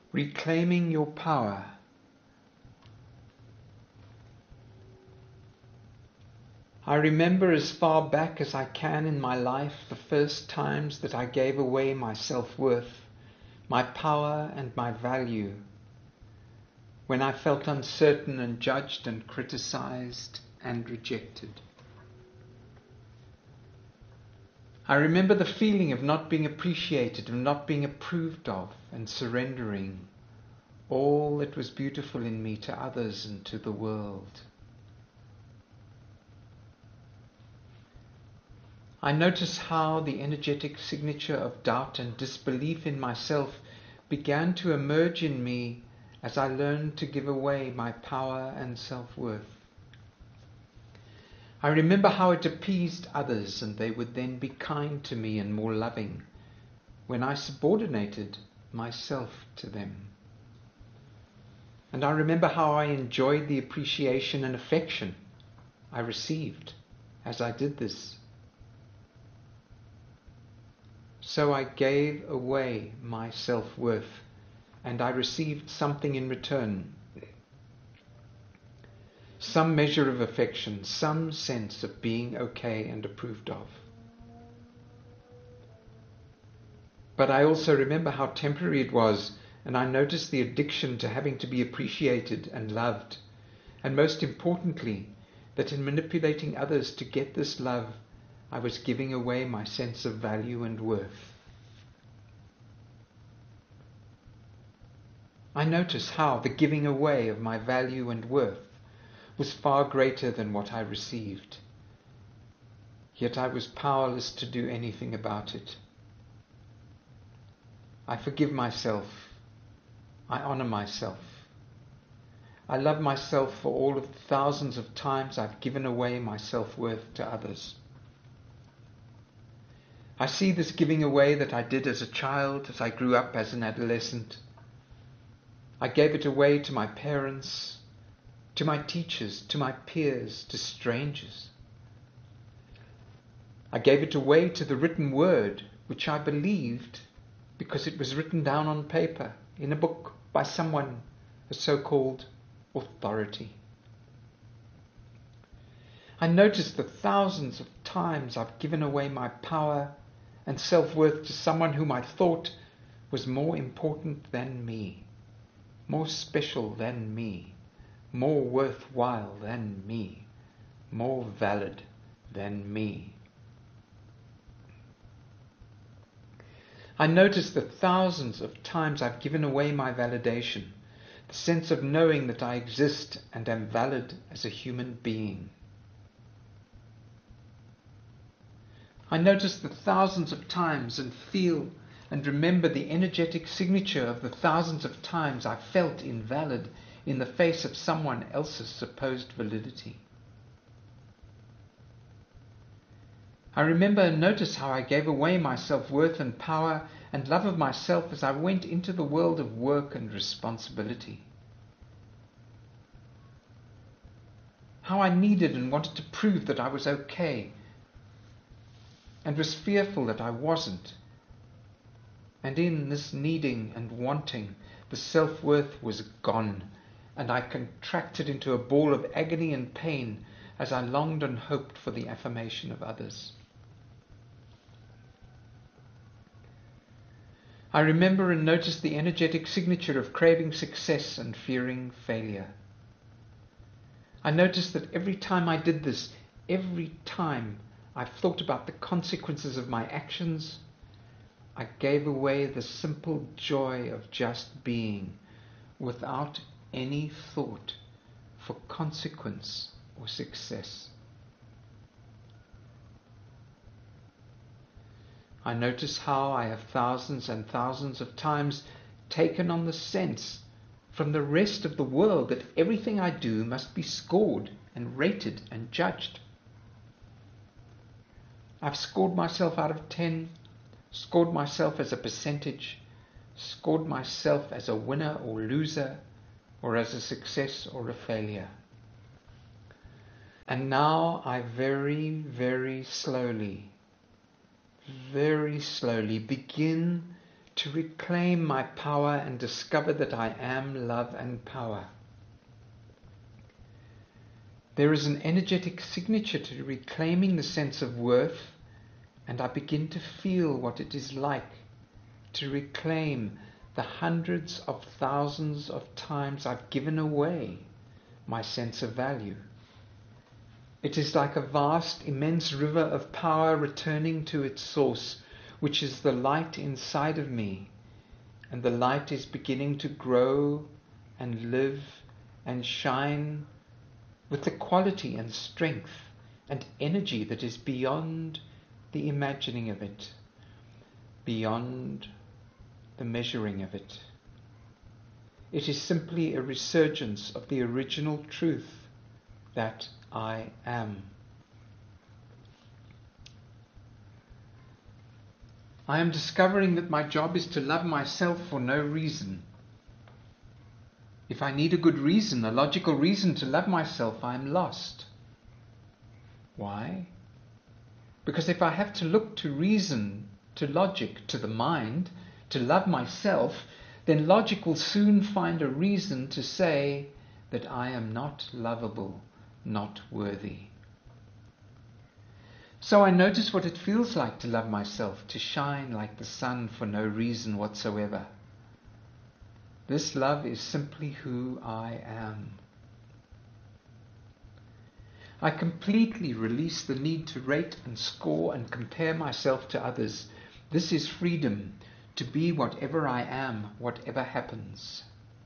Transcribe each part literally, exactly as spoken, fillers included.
Reclaiming your power. I remember as far back as I can in my life the first times that I gave away my self-worth, my power and my value, when I felt uncertain and judged and criticized and rejected. I remember the feeling of not being appreciated, of not being approved of, and surrendering all that was beautiful in me to others and to the world. I notice how the energetic signature of doubt and disbelief in myself began to emerge in me as I learned to give away my power and self-worth. I remember how it appeased others, and they would then be kind to me and more loving when I subordinated myself to them. And I remember how I enjoyed the appreciation and affection I received as I did this. So I gave away my self-worth, and I received something in return. Some measure of affection, some sense of being okay and approved of. But I also remember how temporary it was, and I noticed the addiction to having to be appreciated and loved, and most importantly, that in manipulating others to get this love, I was giving away my sense of value and worth. I noticed how the giving away of my value and worth was far greater than what I received. Yet I was powerless to do anything about it. I forgive myself. I honor myself. I love myself for all of the thousands of times I've given away my self-worth to others. I see this giving away that I did as a child, as I grew up as an adolescent. I gave it away to my parents, to my teachers, to my peers, to strangers. I gave it away to the written word, which I believed because it was written down on paper in a book by someone, a so-called authority. I noticed the thousands of times I've given away my power and self-worth to someone whom I thought was more important than me, more special than me, more worthwhile than me, more valid than me. I noticed the thousands of times I've given away my validation, the sense of knowing that I exist and am valid as a human being. I notice the thousands of times and feel and remember the energetic signature of the thousands of times I felt invalid in the face of someone else's supposed validity. I remember and notice how I gave away my self-worth and power and love of myself as I went into the world of work and responsibility. How I needed and wanted to prove that I was okay, and was fearful that I wasn't. And in this needing and wanting, the self-worth was gone, and I contracted into a ball of agony and pain as I longed and hoped for the affirmation of others. I remember and noticed the energetic signature of craving success and fearing failure. I noticed that every time I did this, every time I thought about the consequences of my actions, I gave away the simple joy of just being without any thought for consequence or success. I notice how I have thousands and thousands of times taken on the sense from the rest of the world that everything I do must be scored and rated and judged. I've scored myself out of ten, scored myself as a percentage, scored myself as a winner or loser, or as a success or a failure. And now I very, very slowly, very slowly begin to reclaim my power and discover that I am love and power. There is an energetic signature to reclaiming the sense of worth, and I begin to feel what it is like to reclaim the hundreds of thousands of times I've given away my sense of value. It is like a vast, immense river of power returning to its source, which is the light inside of me, and the light is beginning to grow and live and shine with the quality and strength and energy that is beyond the imagining of it, beyond the measuring of it. It is simply a resurgence of the original truth that I am. I am discovering that my job is to love myself for no reason. If I need a good reason, a logical reason to love myself, I am lost. Why? Because if I have to look to reason, to logic, to the mind, to love myself, then logic will soon find a reason to say that I am not lovable, not worthy. So I notice what it feels like to love myself, to shine like the sun for no reason whatsoever. This love is simply who I am. I completely release the need to rate and score and compare myself to others. This is freedom, to be whatever I am, whatever happens.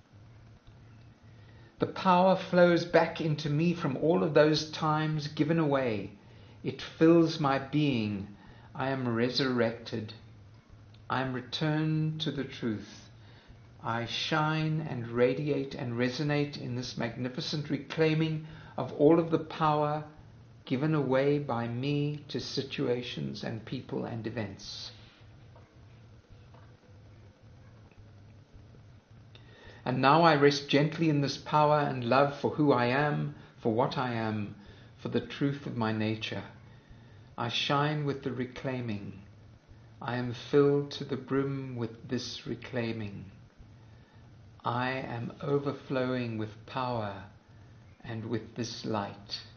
The power flows back into me from all of those times given away. It fills my being. I am resurrected. I am returned to the truth. I shine and radiate and resonate in this magnificent reclaiming of all of the power given away by me to situations and people and events. And now I rest gently in this power and love for who I am, for what I am, for the truth of my nature. I shine with the reclaiming. I am filled to the brim with this reclaiming. I am overflowing with power and with this light.